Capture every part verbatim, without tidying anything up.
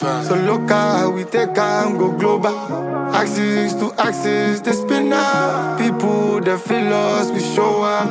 So local, we take and go global. Axis to axis, they spin out. People, they feel us, we show up.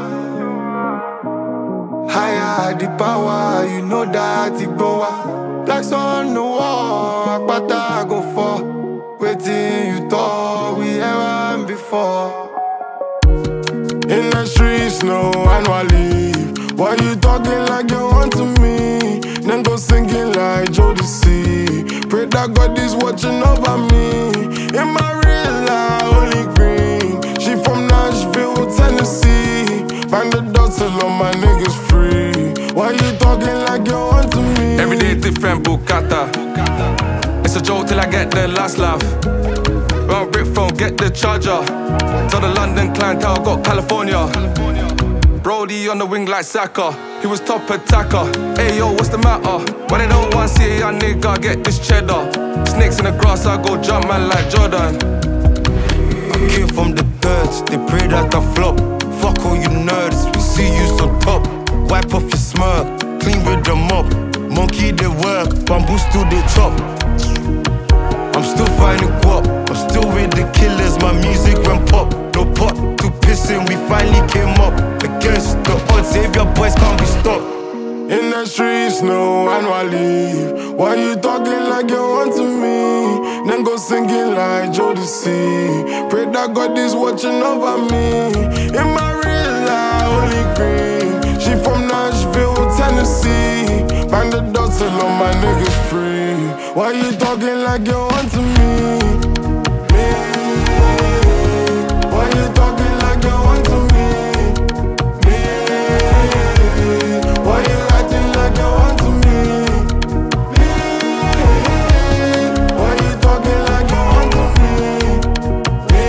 Higher the power, you know that it go up. Blacks on the wall, Akpata go for. Waiting you thought we ever before. In the streets, no annual leave. Why you talking like you want to me? Then go singing like Jodeci. Pray that God is watching over me. In my real life, only green. She from Nashville, Tennessee. Find the dots till all my niggas free. Why you talking like you want to me? Every day different Bukata. It's a joke till I get the last laugh. Round brick phone, get the charger. Tell the London clientele, got California. Brody on the wing like Saka. He was top attacker. Hey yo, what's the matter? Why they don't want to see a young nigga get this cheddar? Snakes in the grass, I go jump man like Jordan. I came from the dirt, they pray that I flop. Fuck all you nerds, we see you so top. Wipe off your smirk, clean with the mop. Monkey they work, bamboo still they chop. I'm still finding guap, I'm still with the killers, my music went pop. No pot to pissing, we finally came up. Against the odds, Xavier boys can't be stopped. In the streets, no annual leave. Why you talking like you want to me? Then go singing like Jodeci. Pray that God is watching over me. In my real life, only green. She from Nashville, Tennessee. Find the dots till all my niggas free. Why you talking like you want to me? Me. Why you talking like you want to me? Me. Why you acting like you want to me? Me. Why you talking like you want to me? Me.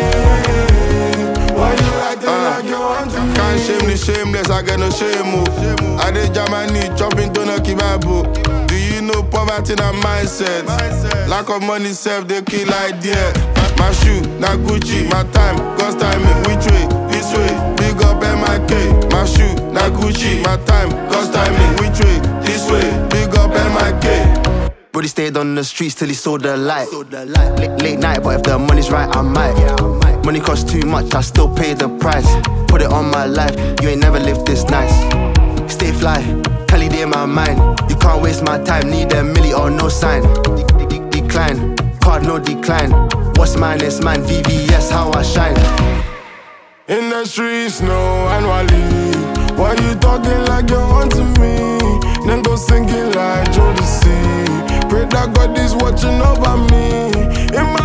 Why you acting uh, like you want to me? Can't shame the shameless, I get no shame. I did Germany, jumping to no kibabu. Do you know poverty and mindset? Lack of money self, they kill idea. My shoe, not Gucci, my time, cost timing, which way? This way, big up M I K. My shoe, not Gucci, my time, cost timing, which way? This way, big up M I K. Brody stayed on the streets till he saw the light. Late, late night, but if the money's right, I might. Money costs too much, I still pay the price. Put it on my life, you ain't never lived this nice. Stay fly, Cali day in my mind. You can't waste my time, need a milli or no sign. De de decline, card no decline. What's mine is mine, V V S how I shine. In the streets, no annual leave. Why you talking like you want to me? Then go singing like Jodeci. Pray that God is watching over me. In my